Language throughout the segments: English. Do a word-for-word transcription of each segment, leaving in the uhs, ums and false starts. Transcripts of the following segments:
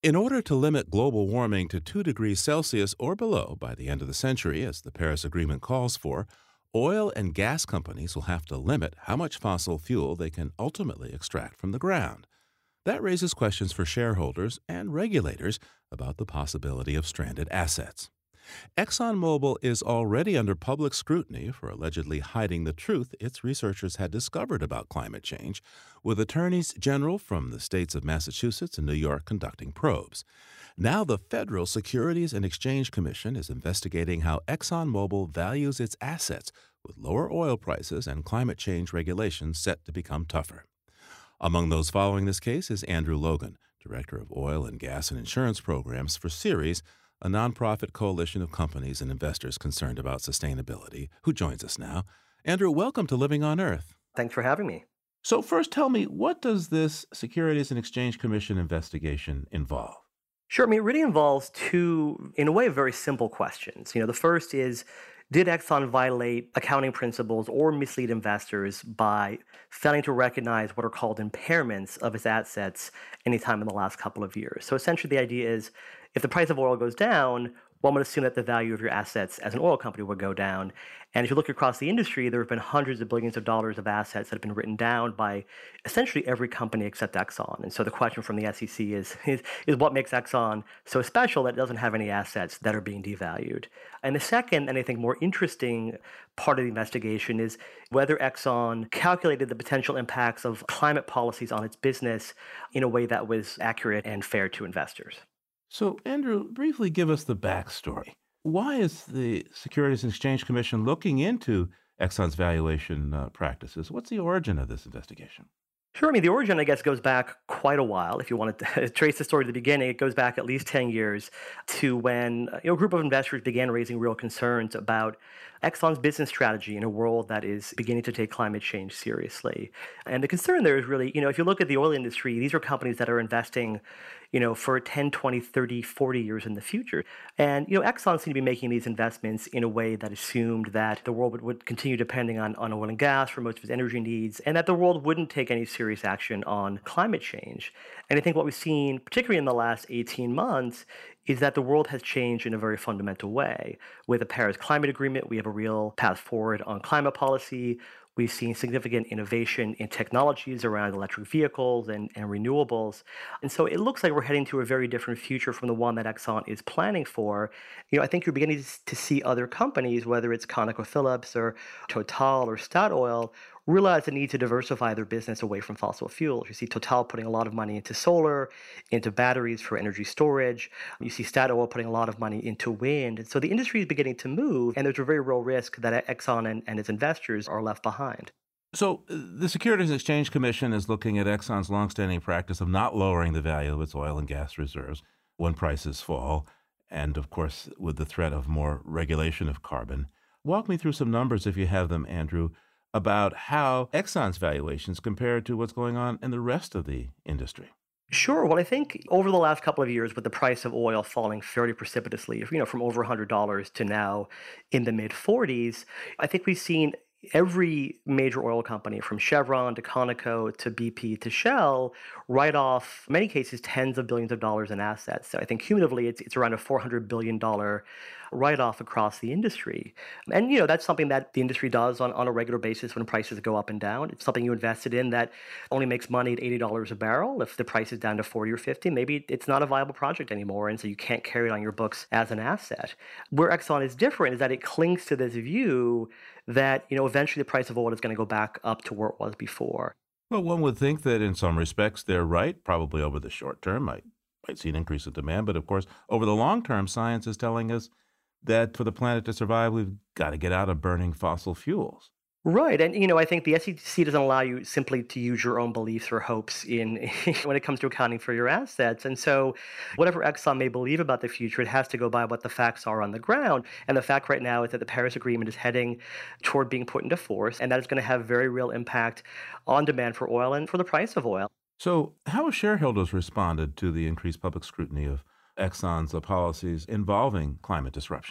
In order to limit global warming to two degrees Celsius or below by the end of the century, as the Paris Agreement calls for, oil and gas companies will have to limit how much fossil fuel they can ultimately extract from the ground. That raises questions for shareholders and regulators about the possibility of stranded assets. ExxonMobil is already under public scrutiny for allegedly hiding the truth its researchers had discovered about climate change, with attorneys general from the states of Massachusetts and New York conducting probes. Now, the Federal Securities and Exchange Commission is investigating how ExxonMobil values its assets, with lower oil prices and climate change regulations set to become tougher. Among those following this case is Andrew Logan, Director of Oil and Gas and Insurance Programs for Ceres, a nonprofit coalition of companies and investors concerned about sustainability, who joins us now. Andrew, welcome to Living on Earth. Thanks for having me. So first, tell me, what does this Securities and Exchange Commission investigation involve? Sure. I mean, it really involves two, in a way, very simple questions. You know, the first is, did Exxon violate accounting principles or mislead investors by failing to recognize what are called impairments of its assets anytime in the last couple of years? So essentially, the idea is, if the price of oil goes down, one would assume that the value of your assets as an oil company would go down. And if you look across the industry, there have been hundreds of billions of dollars of assets that have been written down by essentially every company except Exxon. And so the question from the S E C is, is, is what makes Exxon so special that it doesn't have any assets that are being devalued? And the second, and I think more interesting part of the investigation is whether Exxon calculated the potential impacts of climate policies on its business in a way that was accurate and fair to investors. So, Andrew, briefly give us the backstory. Why is the Securities and Exchange Commission looking into Exxon's valuation uh, practices? What's the origin of this investigation? Sure. I mean, the origin, I guess, goes back quite a while. If you want to trace the story to the beginning, it goes back at least ten years to when you know, a group of investors began raising real concerns about Exxon's business strategy in a world that is beginning to take climate change seriously. And the concern there is really, you know, if you look at the oil industry, these are companies that are investing, you know, for ten, twenty, thirty, forty years in the future. And, you know, Exxon seemed to be making these investments in a way that assumed that the world would, would continue depending on, on oil and gas for most of its energy needs, and that the world wouldn't take any serious action on climate change. And I think what we've seen, particularly in the last eighteen months, is that the world has changed in a very fundamental way. With the Paris Climate Agreement, we have a real path forward on climate policy. We've seen significant innovation in technologies around electric vehicles and, and renewables. And so it looks like we're heading to a very different future from the one that Exxon is planning for. You know, I think you're beginning to see other companies, whether it's ConocoPhillips or Total or Statoil, realize the need to diversify their business away from fossil fuels. You see Total putting a lot of money into solar, into batteries for energy storage. You see Statoil putting a lot of money into wind. And so the industry is beginning to move, and there's a very real risk that Exxon and, and its investors are left behind. So uh, the Securities and Exchange Commission is looking at Exxon's longstanding practice of not lowering the value of its oil and gas reserves when prices fall, and of course, with the threat of more regulation of carbon. Walk me through some numbers, if you have them, Andrew, about how Exxon's valuations compare to what's going on in the rest of the industry. Sure. Well, I think over the last couple of years, with the price of oil falling fairly precipitously, you know, from over one hundred dollars to now in the mid forties, I think we've seen every major oil company, from Chevron to Conoco to B P to Shell, write off, in many cases, tens of billions of dollars in assets. So I think cumulatively, it's, it's around a four hundred billion dollars write-off across the industry. And, you know, that's something that the industry does on, on a regular basis when prices go up and down. It's something you invested in that only makes money at eighty dollars a barrel. If the price is down to forty or fifty, maybe it's not a viable project anymore, and so you can't carry it on your books as an asset. Where Exxon is different is that it clings to this view that, you know, eventually the price of oil is going to go back up to where it was before. Well, one would think that in some respects they're right, probably over the short term, might, might see an increase in demand. But of course, over the long term, science is telling us that for the planet to survive, we've got to get out of burning fossil fuels. Right. And, you know, I think the S E C doesn't allow you simply to use your own beliefs or hopes in when it comes to accounting for your assets. And so whatever Exxon may believe about the future, it has to go by what the facts are on the ground. And the fact right now is that the Paris Agreement is heading toward being put into force, and that is going to have very real impact on demand for oil and for the price of oil. So how have shareholders responded to the increased public scrutiny of Exxon's uh, policies involving climate disruption?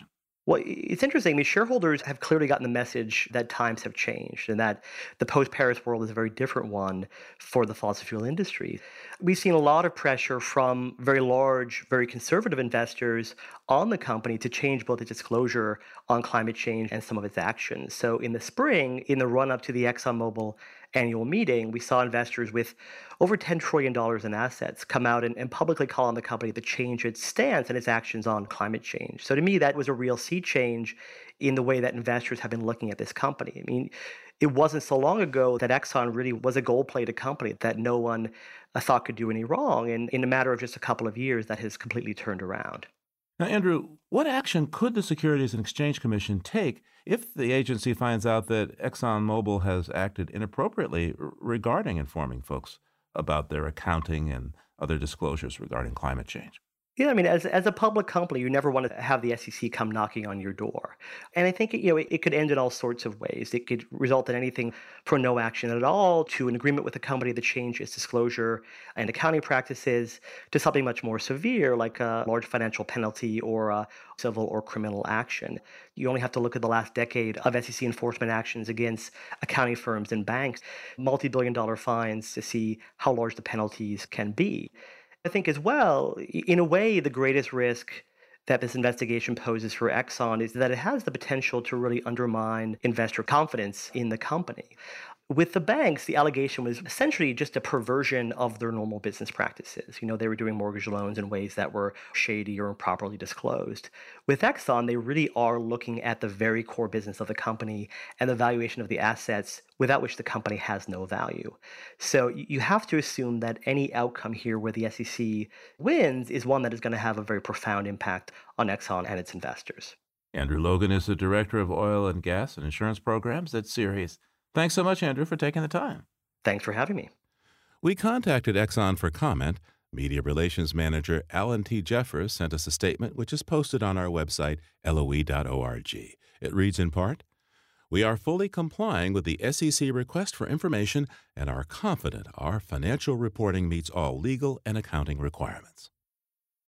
Well, it's interesting. I mean, shareholders have clearly gotten the message that times have changed and that the post Paris world is a very different one for the fossil fuel industry. We've seen a lot of pressure from very large, very conservative investors on the company to change both its disclosure on climate change and some of its actions. So, in the spring, in the run up to the ExxonMobil annual meeting, we saw investors with over ten trillion dollars in assets come out and, and publicly call on the company to change its stance and its actions on climate change. So to me, that was a real sea change in the way that investors have been looking at this company. I mean, it wasn't so long ago that Exxon really was a gold-plated company that no one uh, thought could do any wrong. And in a matter of just a couple of years, that has completely turned around. Now, Andrew, what action could the Securities and Exchange Commission take if the agency finds out that ExxonMobil has acted inappropriately r- regarding informing folks about their accounting and other disclosures regarding climate change? Yeah, I mean, as as a public company, you never want to have the S E C come knocking on your door, and I think you know it, it could end in all sorts of ways. It could result in anything from no action at all to an agreement with the company to change its disclosure and accounting practices to something much more severe, like a large financial penalty or a civil or criminal action. You only have to look at the last decade of S E C enforcement actions against accounting firms and banks, multi-billion dollar fines to see how large the penalties can be. I think as well, in a way, the greatest risk that this investigation poses for Exxon is that it has the potential to really undermine investor confidence in the company. With the banks, the allegation was essentially just a perversion of their normal business practices. You know, they were doing mortgage loans in ways that were shady or improperly disclosed. With Exxon, they really are looking at the very core business of the company and the valuation of the assets without which the company has no value. So you have to assume that any outcome here where the S E C wins is one that is going to have a very profound impact on Exxon and its investors. Andrew Logan is the Director of Oil and Gas and Insurance Programs at Ceres. Thanks so much, Andrew, for taking the time. Thanks for having me. We contacted Exxon for comment. Media Relations Manager Alan T. Jeffers sent us a statement which is posted on our website, L O E dot org. It reads in part, "We are fully complying with the S E C request for information and are confident our financial reporting meets all legal and accounting requirements."